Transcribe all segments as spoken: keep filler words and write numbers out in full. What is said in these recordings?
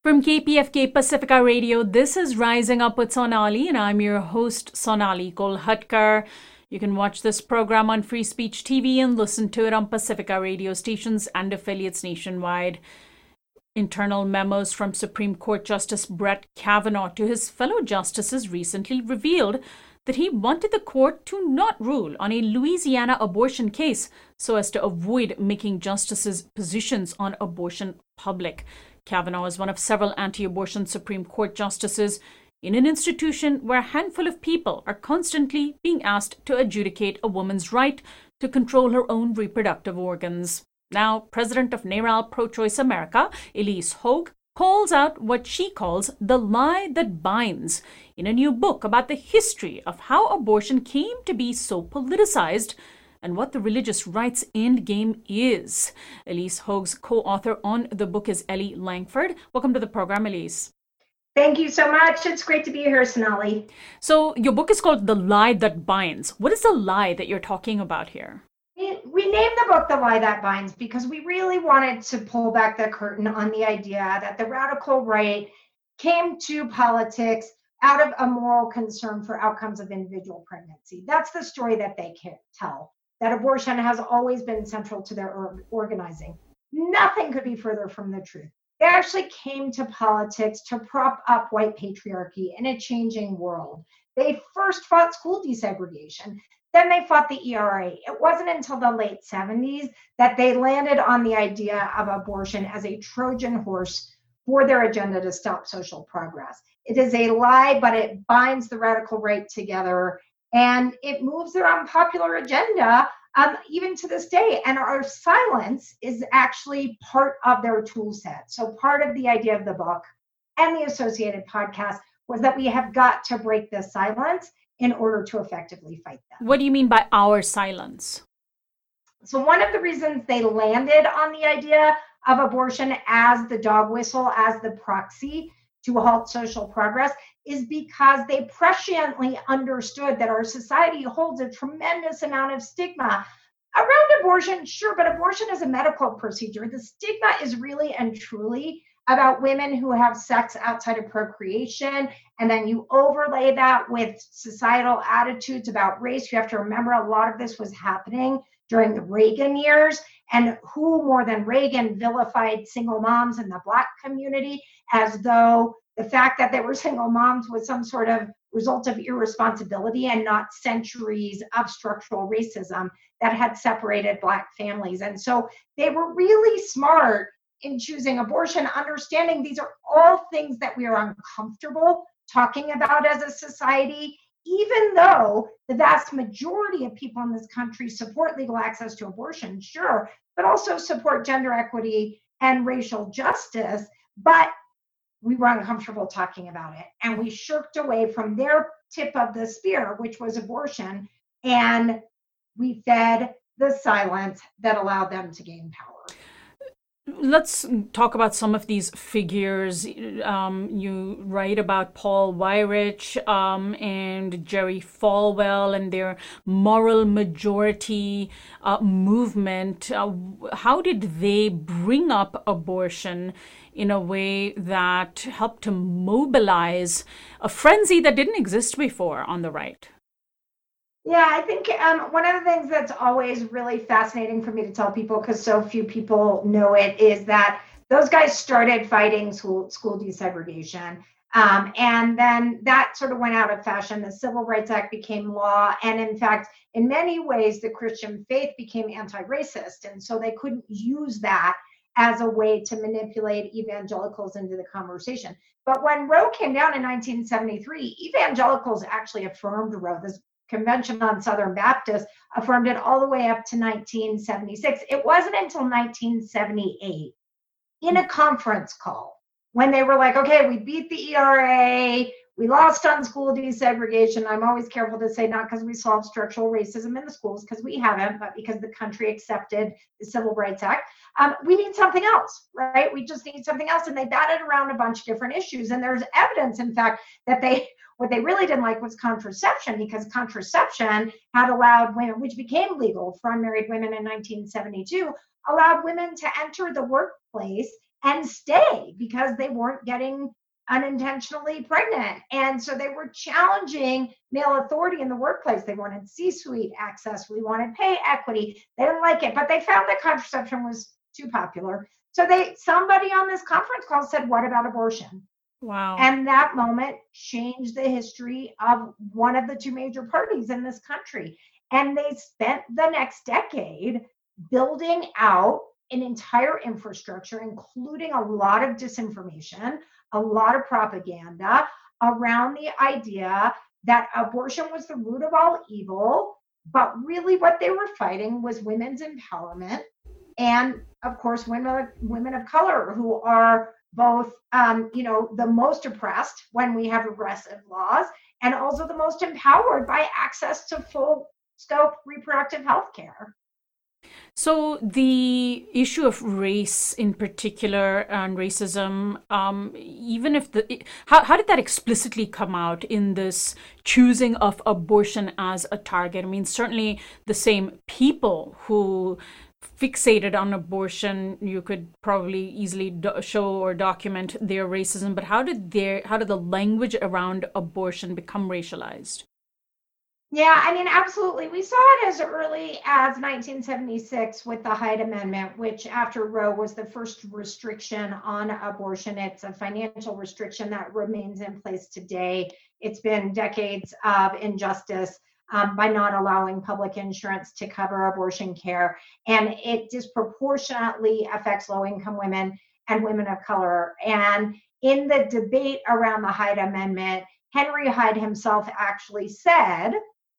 From K P F K Pacifica Radio, this is Rising Up with Sonali, and I'm your host, Sonali Kolhatkar. You can watch this program on Free Speech T V and listen to it on Pacifica radio stations and affiliates nationwide. Internal memos from Supreme Court Justice Brett Kavanaugh to his fellow justices recently revealed that he wanted the court to not rule on a Louisiana abortion case so as to avoid making justices' positions on abortion public. Kavanaugh is one of several anti-abortion Supreme Court justices in an institution where a handful of people are constantly being asked to adjudicate a woman's right to control her own reproductive organs. Now, president of NARAL Pro-Choice America, Elise Hogue, calls out what she calls the lie that binds in a new book about the history of how abortion came to be so politicized and what the religious rights endgame is. Elise Hogue's co-author on the book is Ellie Langford. Welcome to the program, Elise. Thank you so much. It's great to be here, Sonali. So your book is called The Lie That Binds. What is the lie that you're talking about here? We named the book The Lie That Binds because we really wanted to pull back the curtain on the idea that the radical right came to politics out of a moral concern for outcomes of individual pregnancy. That's the story that they can't tell, that abortion has always been central to their organizing. Nothing could be further from the truth. They actually came to politics to prop up white patriarchy in a changing world. They first fought school desegregation. Then they fought the E R A. It wasn't until the late seventies that they landed on the idea of abortion as a Trojan horse for their agenda to stop social progress. It is a lie, but it binds the radical right together, and it moves their unpopular agenda um, even to this day. And our silence is actually part of their tool set. So part of the idea of the book and the associated podcast was that we have got to break this silence in order to effectively fight them. What do you mean by our silence? So one of the reasons they landed on the idea of abortion as the dog whistle, as the proxy to halt social progress, is because they presciently understood that our society holds a tremendous amount of stigma around abortion, sure, but abortion is a medical procedure. The stigma is really and truly about women who have sex outside of procreation, and then you overlay that with societal attitudes about race. You have to remember a lot of this was happening during the Reagan years, and who more than Reagan vilified single moms in the Black community as though the fact that they were single moms was some sort of result of irresponsibility and not centuries of structural racism that had separated Black families. And so they were really smart in choosing abortion, understanding these are all things that we are uncomfortable talking about as a society, even though the vast majority of people in this country support legal access to abortion, sure, but also support gender equity and racial justice. But we were uncomfortable talking about it, and we shirked away from their tip of the spear, which was abortion, and we fed the silence that allowed them to gain power. Let's talk about some of these figures. Um, you write about Paul Weyrich um, and Jerry Falwell and their moral majority uh, movement. Uh, how did they bring up abortion in a way that helped to mobilize a frenzy that didn't exist before on the right? Yeah, I think um, one of the things that's always really fascinating for me to tell people, because so few people know it, is that those guys started fighting school, school desegregation. Um, and then that sort of went out of fashion. The Civil Rights Act became law. And in fact, in many ways, the Christian faith became anti-racist. And so they couldn't use that as a way to manipulate evangelicals into the conversation. But when Roe came down in nineteen seventy-three, evangelicals actually affirmed Roe. This Convention on Southern Baptists affirmed it all the way up to nineteen seventy-six. It wasn't until nineteen seventy-eight, in a conference call, when they were like, okay, we beat the E R A, we lost on school desegregation. I'm always careful to say not because we solved structural racism in the schools, because we haven't, but because the country accepted the Civil Rights Act. Um, we need something else, right? We just need something else. And they batted around a bunch of different issues. And there's evidence, in fact, that they what they really didn't like was contraception, because contraception had allowed women, which became legal for unmarried women in nineteen seventy-two, allowed women to enter the workplace and stay because they weren't getting unintentionally pregnant. And so they were challenging male authority in the workplace. They wanted C-suite access. We wanted pay equity. They didn't like it, but they found that contraception was too popular. So they somebody on this conference call said, what about abortion? Wow. And that moment changed the history of one of the two major parties in this country. And they spent the next decade building out an entire infrastructure, including a lot of disinformation, a lot of propaganda around the idea that abortion was the root of all evil. But really what they were fighting was women's empowerment. And of course, women, women of color who are both, um, you know, the most oppressed when we have regressive laws, and also the most empowered by access to full scope reproductive health care. So the issue of race in particular and racism, um, even if the, how, how did that explicitly come out in this choosing of abortion as a target? I mean, certainly the same people who fixated on abortion, you could probably easily do- show or document their racism, but how did their, how did the language around abortion become racialized? Yeah, I mean, absolutely. We saw it as early as nineteen seventy-six with the Hyde Amendment, which after Roe was the first restriction on abortion. It's a financial restriction that remains in place today. It's been decades of injustice um, by not allowing public insurance to cover abortion care. And it disproportionately affects low-income women and women of color. And in the debate around the Hyde Amendment, Henry Hyde himself actually said,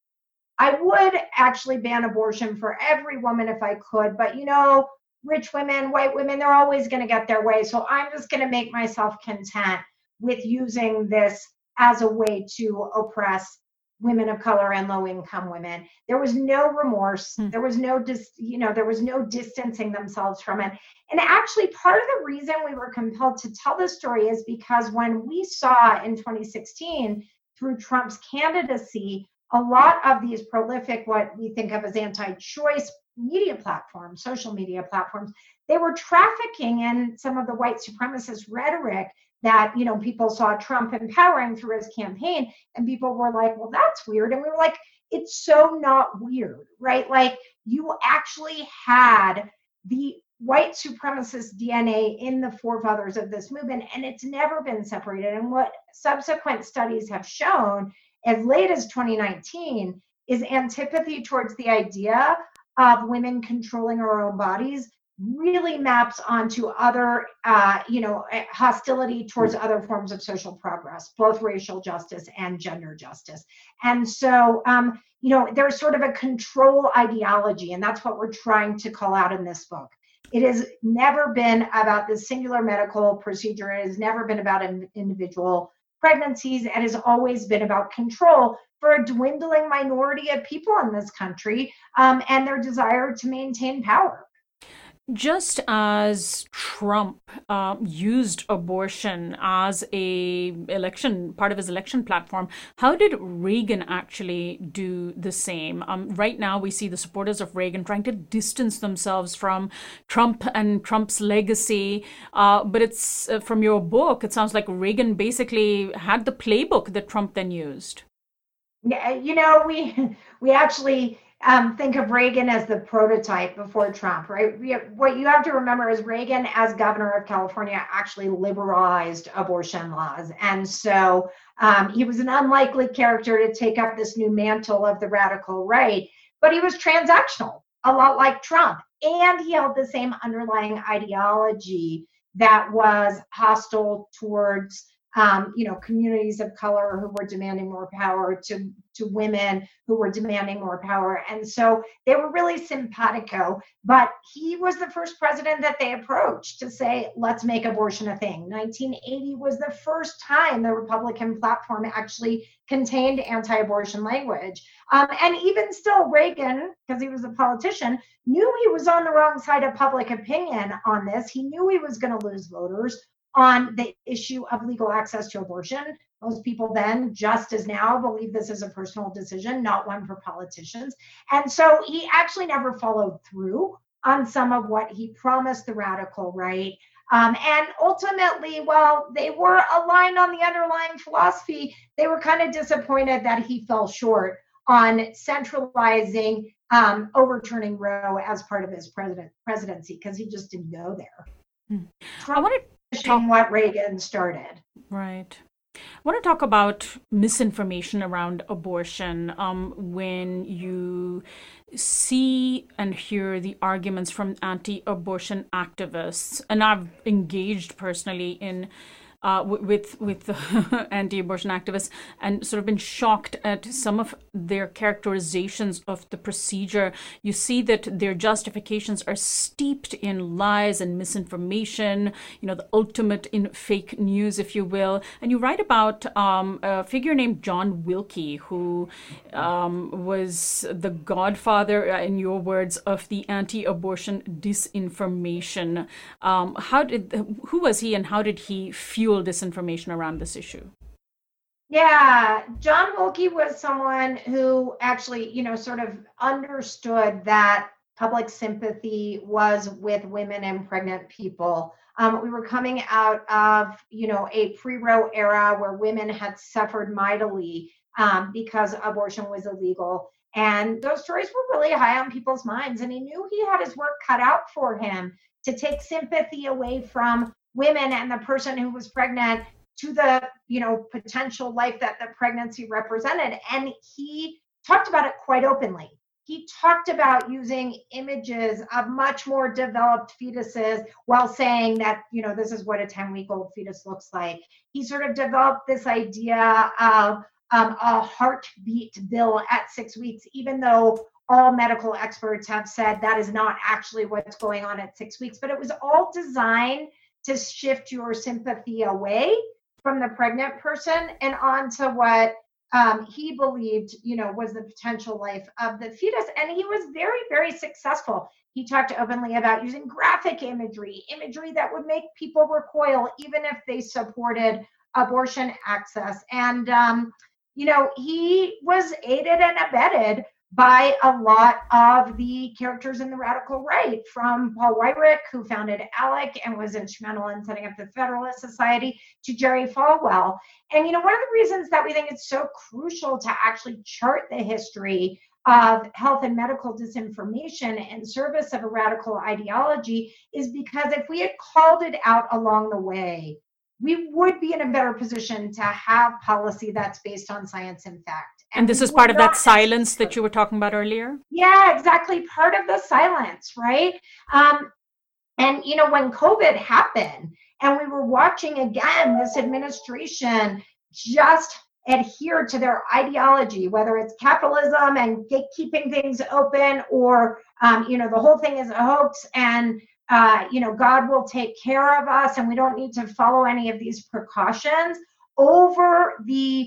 I would actually ban abortion for every woman if I could, but you know, rich women, white women, they're always going to get their way. So I'm just going to make myself content with using this as a way to oppress women of color and low-income women. There was no remorse. Hmm. There was no, dis, you know, there was no distancing themselves from it. And actually, part of the reason we were compelled to tell this story is because when we saw in twenty sixteen through Trump's candidacy, a lot of these prolific, what we think of as anti-choice media platforms, social media platforms, they were trafficking in some of the white supremacist rhetoric that, you know, people saw Trump empowering through his campaign, and people were like, well, that's weird. And we were like, it's so not weird, right? Like, you actually had the white supremacist D N A in the forefathers of this movement, and it's never been separated. And what subsequent studies have shown as late as twenty nineteen is antipathy towards the idea of women controlling our own bodies really maps onto other, uh, you know, hostility towards other forms of social progress, both racial justice and gender justice. And so, um, you know, there's sort of a control ideology, and that's what we're trying to call out in this book. It has never been about the singular medical procedure. It has never been about an individual pregnancies. It has always been about control for a dwindling minority of people in this country, um, and their desire to maintain power. Just as Trump uh, used abortion as a election part of his election platform, how did Reagan actually do the same? Um, right now, we see the supporters of Reagan trying to distance themselves from Trump and Trump's legacy. Uh, but it's uh, from your book, it sounds like Reagan basically had the playbook that Trump then used. Yeah, you know, we we actually. Um, think of Reagan as the prototype before Trump, right? What you have to remember is Reagan, as governor of California, actually liberalized abortion laws. And so um, he was an unlikely character to take up this new mantle of the radical right, but he was transactional, a lot like Trump. And he held the same underlying ideology that was hostile towards Um, you know, communities of color who were demanding more power, to, to women who were demanding more power. And so they were really simpatico, but he was the first president that they approached to say, let's make abortion a thing. nineteen eighty was the first time the Republican platform actually contained anti-abortion language. Um, and even still, Reagan, because he was a politician, knew he was on the wrong side of public opinion on this. He knew he was going to lose voters on the issue of legal access to abortion. Most people then, just as now, believe this is a personal decision, not one for politicians. And so he actually never followed through on some of what he promised the radical right. Um, and ultimately, while they were aligned on the underlying philosophy, they were kind of disappointed that he fell short on centralizing, um, overturning Roe as part of his president presidency, because he just didn't go there. Hmm. Trump I want to talk what Reagan started. Right. I want to talk about misinformation around abortion. Um, when you see and hear the arguments from anti-abortion activists, and I've engaged personally in uh, w- with with the anti-abortion activists, and sort of been shocked at some of their characterizations of the procedure. You see that their justifications are steeped in lies and misinformation, you know, the ultimate in fake news, if you will. And you write about um, a figure named John Wilkie, who um, was the godfather, uh, in your words, of the anti-abortion disinformation. Um, how did who was he, and how did he fuel disinformation around this issue? Yeah, John Wilkie was someone who actually, you know, sort of understood that public sympathy was with women and pregnant people. Um, we were coming out of, you know, a pre-Roe era where women had suffered mightily um, because abortion was illegal. And those stories were really high on people's minds. And he knew he had his work cut out for him to take sympathy away from women and the person who was pregnant to the, you know, potential life that the pregnancy represented. And he talked about it quite openly. He talked about using images of much more developed fetuses while saying that, you know, this is what a ten-week-old fetus looks like. He sort of developed this idea of um, a heartbeat bill at six weeks, even though all medical experts have said that is not actually what's going on at six weeks. But it was all designed to shift your sympathy away from the pregnant person and onto what um, he believed, you know, was the potential life of the fetus. And he was very, very successful. He talked openly about using graphic imagery, imagery that would make people recoil, even if they supported abortion access. And, um, you know, he was aided and abetted by a lot of the characters in the radical right, from Paul Weyrich, who founded ALEC and was instrumental in setting up the Federalist Society, to Jerry Falwell. And, you know, one of the reasons that we think it's so crucial to actually chart the history of health and medical disinformation in service of a radical ideology is because if we had called it out along the way, we would be in a better position to have policy that's based on science and fact. And, and this is part of that silence that you were talking about earlier? Yeah, exactly. Part of the silence, right? Um, and, you know, when COVID happened and we were watching again this administration just adhere to their ideology, whether it's capitalism and keeping things open or, um, you know, the whole thing is a hoax and Uh, you know, God will take care of us and we don't need to follow any of these precautions over the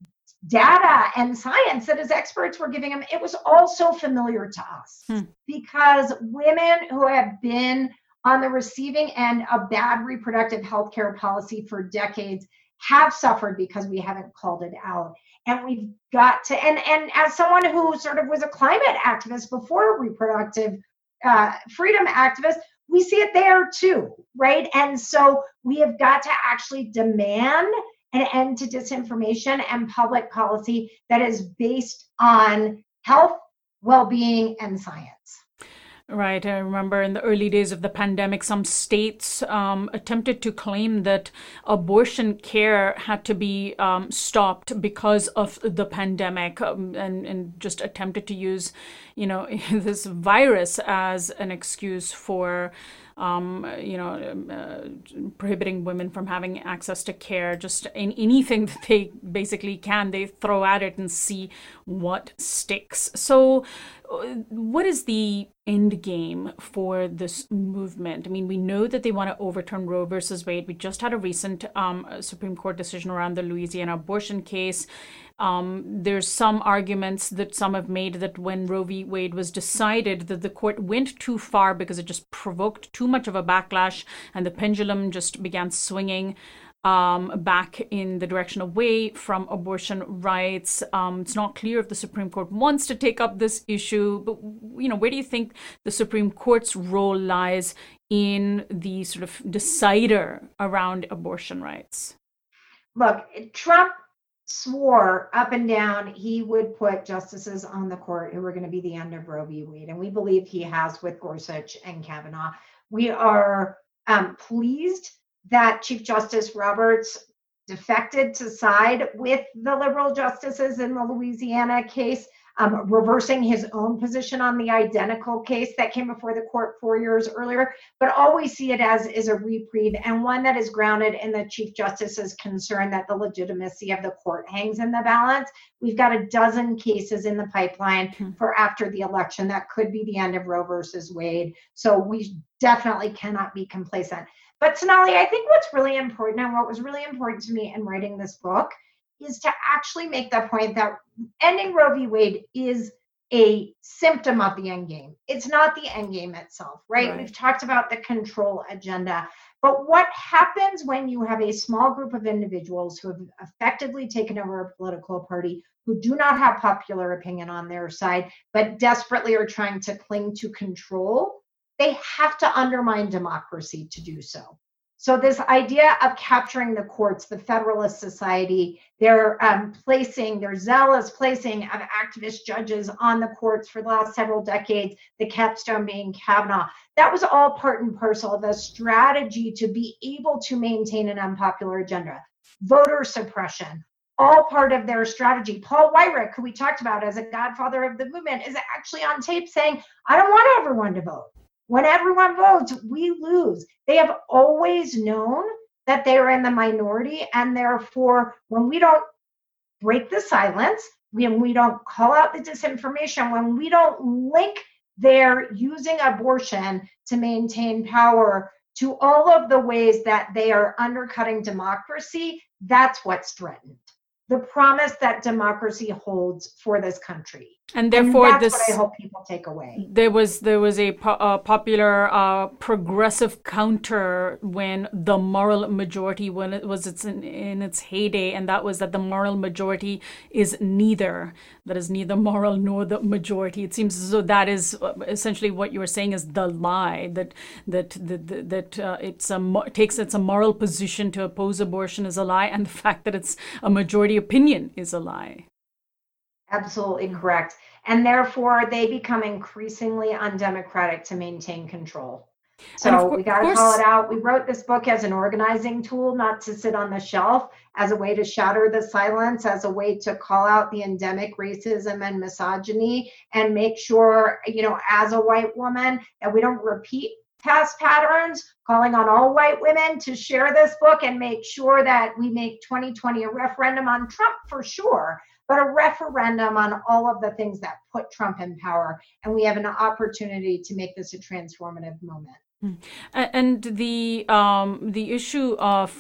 data and science that his experts were giving him. It was all so familiar to us hmm. because women who have been on the receiving end of bad reproductive health care policy for decades have suffered because we haven't called it out. And we've got to, and, and as someone who sort of was a climate activist before reproductive uh, freedom activist, we see it there too, right? And so we have got to actually demand an end to disinformation and public policy that is based on health, well-being, and science. Right. I remember in the early days of the pandemic, some states um, attempted to claim that abortion care had to be um, stopped because of the pandemic um, and, and just attempted to use, you know, this virus as an excuse for Um, you know, uh, prohibiting women from having access to care. Just in anything that they basically can, they throw at it and see what sticks. So uh, what is the end game for this movement? I mean, we know that they want to overturn Roe versus Wade. We just had a recent um, Supreme Court decision around the Louisiana abortion case. Um, there's some arguments that some have made that when Roe v. Wade was decided, that the court went too far because it just provoked too much of a backlash and the pendulum just began swinging um, back in the direction away from abortion rights. Um, it's not clear if the Supreme Court wants to take up this issue, but you know, where do you think the Supreme Court's role lies in the sort of decider around abortion rights? Look, Trump swore up and down he would put justices on the court who were going to be the end of Roe v. Wade, and we believe he has with Gorsuch and Kavanaugh. We are um, pleased that Chief Justice Roberts defected to side with the liberal justices in the Louisiana case, um, reversing his own position on the identical case that came before the court four years earlier. But all we see it as is a reprieve, and one that is grounded in the Chief Justice's concern that the legitimacy of the court hangs in the balance. We've got a dozen cases in the pipeline mm-hmm. for after the election that could be the end of Roe versus Wade. So we definitely cannot be complacent. But Sonali, I think what's really important, and what was really important to me in writing this book, is to actually make the point that ending Roe v. Wade is a symptom of the end game. It's not the end game itself, right? right? We've talked about the control agenda. But what happens when you have a small group of individuals who have effectively taken over a political party, who do not have popular opinion on their side, but desperately are trying to cling to control? They have to undermine democracy to do so. So this idea of capturing the courts, the Federalist Society, they're um, placing, their zealous placing of activist judges on the courts for the last several decades, the capstone being Kavanaugh, that was all part and parcel of a strategy to be able to maintain an unpopular agenda. Voter suppression, all part of their strategy. Paul Weyrich, who we talked about as a godfather of the movement, is actually on tape saying, I don't want everyone to vote. When everyone votes, we lose. They have always known that they are in the minority, and therefore, when we don't break the silence, when we don't call out the disinformation, when we don't link their using abortion to maintain power to all of the ways that they are undercutting democracy, that's what's threatened. The promise that democracy holds for this country. And therefore, and that's this what I hope people take away. There was there was a, po- a popular uh, progressive counter when the moral majority, when it was its in, in its heyday, and that was that the moral majority is neither. That is neither moral nor the majority. It seems as though that is essentially what you were saying is the lie, that that that that uh, it's a takes it's a moral position to oppose abortion is a lie, and the fact that it's a majority opinion is a lie. Absolutely correct. And therefore, they become increasingly undemocratic to maintain control. So co- we got to call it out. We wrote this book as an organizing tool, not to sit on the shelf, as a way to shatter the silence, as a way to call out the endemic racism and misogyny, and make sure, you know, as a white woman, that we don't repeat past patterns, calling on all white women to share this book and make sure that we make twenty twenty a referendum on Trump for sure, but a referendum on all of the things that put Trump in power. And we have an opportunity to make this a transformative moment. And the um, the issue of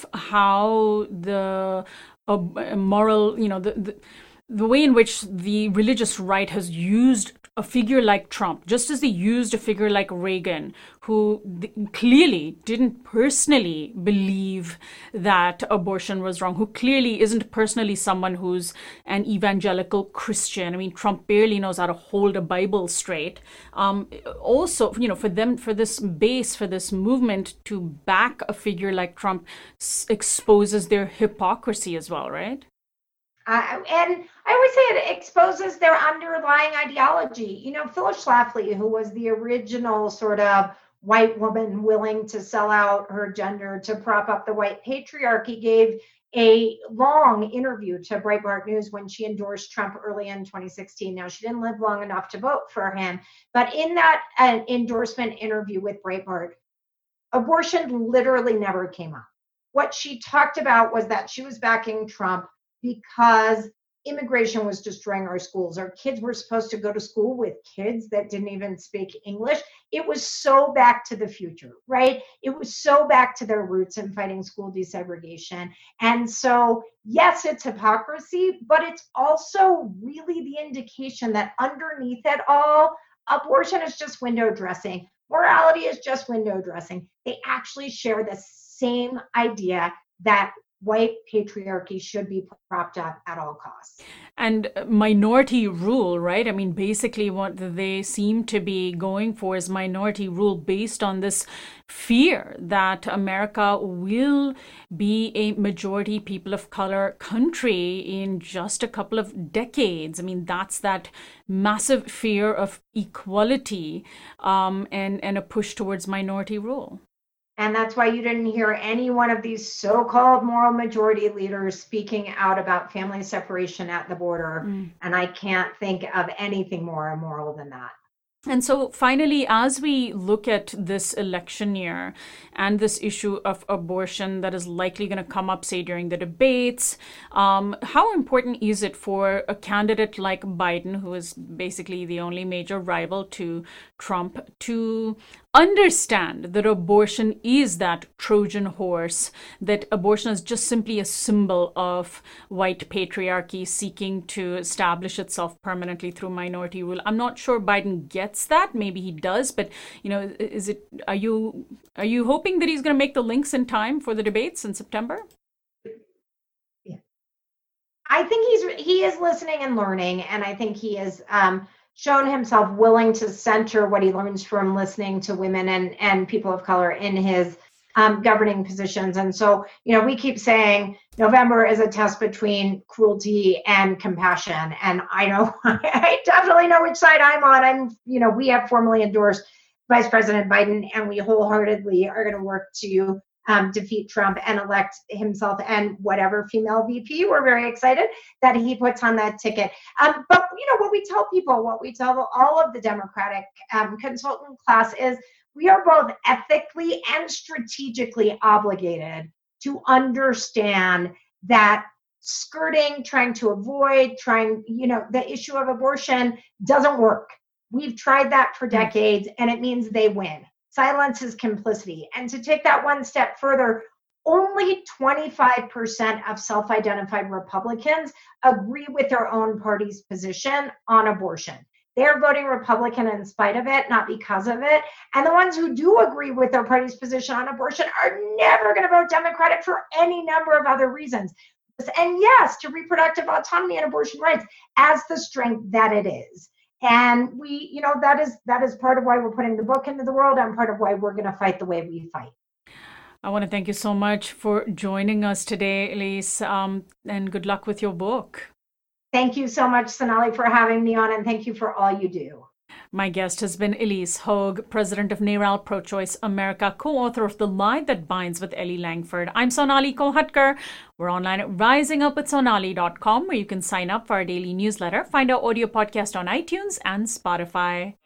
how the uh, moral, you know, the, the the way in which the religious right has used a figure like Trump, just as they used a figure like Reagan, who clearly didn't personally believe that abortion was wrong, who clearly isn't personally someone who's an evangelical Christian. I mean, Trump barely knows how to hold a Bible straight. Um, also, you know, for them, for this base, for this movement to back a figure like Trump s- exposes their hypocrisy as well, right? Uh, and I always say it exposes their underlying ideology. You know, Phyllis Schlafly, who was the original sort of white woman willing to sell out her gender to prop up the white patriarchy, gave a long interview to Breitbart News when she endorsed Trump early in twenty sixteen. Now, she didn't live long enough to vote for him, but in that uh, endorsement interview with Breitbart, abortion literally never came up. What she talked about was that she was backing Trump because immigration was destroying our schools. Our kids were supposed to go to school with kids that didn't even speak English. It was so back to the future, right? It was so back to their roots in fighting school desegregation. And so, yes, it's hypocrisy, but it's also really the indication that underneath it all, abortion is just window dressing. Morality is just window dressing. They actually share the same idea that white patriarchy should be propped up at all costs. And minority rule, right? I mean, basically what they seem to be going for is minority rule based on this fear that America will be a majority people of color country in just a couple of decades. I mean, that's that massive fear of equality um, and, and a push towards minority rule. And that's why you didn't hear any one of these so-called moral majority leaders speaking out about family separation at the border. Mm. And I can't think of anything more immoral than that. And so finally, as we look at this election year and this issue of abortion that is likely going to come up, say, during the debates, um, how important is it for a candidate like Biden, who is basically the only major rival to Trump, to understand that abortion is that Trojan horse, that abortion is just simply a symbol of white patriarchy seeking to establish itself permanently through minority rule? I'm not sure Biden gets that. Maybe he does, but you know, is it? Are you are you hoping that he's going to make the links in time for the debates in September? Yeah, I think he's he is listening and learning, and I think he is. Um, shown himself willing to center what he learns from listening to women and, and people of color in his um, governing positions. And so, you know, we keep saying November is a test between cruelty and compassion. And I know, I definitely know which side I'm on. I'm, you know, we have formally endorsed Vice President Biden, and we wholeheartedly are going to work to Um, defeat Trump and elect himself and whatever female V P. We're very excited that he puts on that ticket. Um, but, you know, what we tell people, what we tell all of the Democratic um, consultant class is we are both ethically and strategically obligated to understand that skirting, trying to avoid, trying, you know, the issue of abortion doesn't work. We've tried that for decades, and it means they win. Silence is complicity. And to take that one step further, only twenty-five percent of self-identified Republicans agree with their own party's position on abortion. They're voting Republican in spite of it, not because of it. And the ones who do agree with their party's position on abortion are never going to vote Democratic for any number of other reasons. And yes, to reproductive autonomy and abortion rights as the strength that it is. And we, you know, that is that is part of why we're putting the book into the world, and part of why we're going to fight the way we fight. I want to thank you so much for joining us today, Elise, um, and good luck with your book. Thank you so much, Sonali, for having me on, and thank you for all you do. My guest has been Elise Hogue, president of NARAL Pro-Choice America, co-author of The Lie That Binds with Ellie Langford. I'm Sonali Kolhatkar. We're online at rising up with sonali dot com, where you can sign up for our daily newsletter, find our audio podcast on iTunes and Spotify.